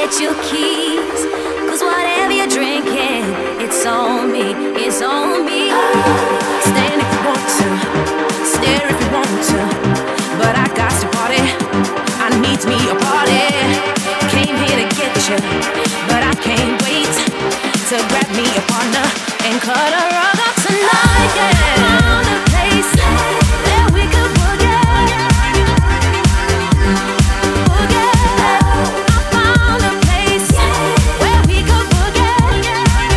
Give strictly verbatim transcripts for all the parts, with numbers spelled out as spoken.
get your keys. Cause whatever you're drinking, it's on me, it's on me. Stand if you want to, stare if you want to, but I got to party, I need me a party. Came here to get you, but I can't wait to grab me a partner and cut a rug up tonight, yeah. I found a place that we could boogie, boogie. I found a place where we could boogie,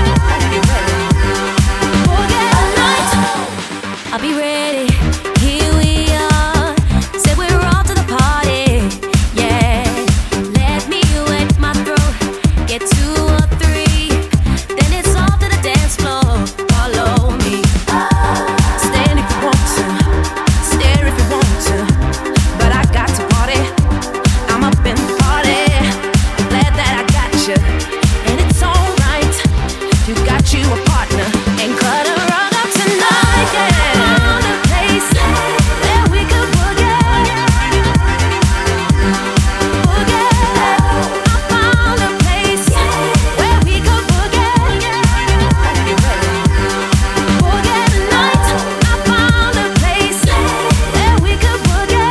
boogie tonight. I'll be ready, here we are. Said we're off to the party, yeah. Let me wet my throat, get two or three, then it's off to the dance floor. Follow me. Stand if you want to, stare if you want to, but I got to party, I'm up in the party. Glad that I got you, and it's alright. You got you a partner, and cut a rug up tonight, yeah. Found a place that we could boogie, boogie. I found a place where we could boogie, boogie tonight. I found a place that we could boogie,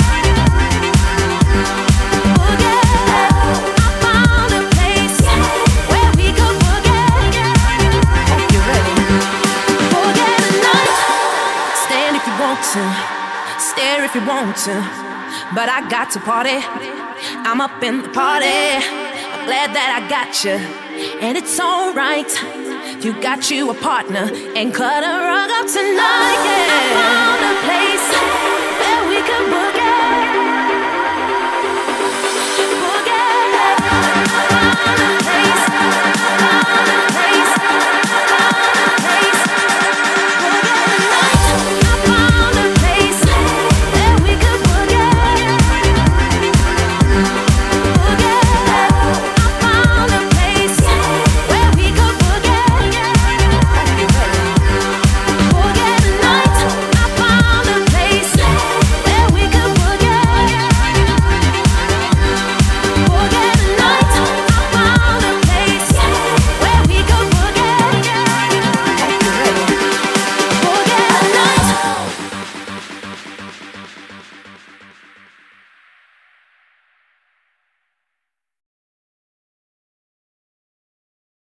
boogie. I found a place where we could boogie. Hope you're ready. Boogie tonight. Stand if you want to, stare if you want to, but I got to party, I'm up in the party. I'm glad that I got you, and it's alright. You got you a partner, and cut a rug up tonight, yeah. I found a place where we could boogie.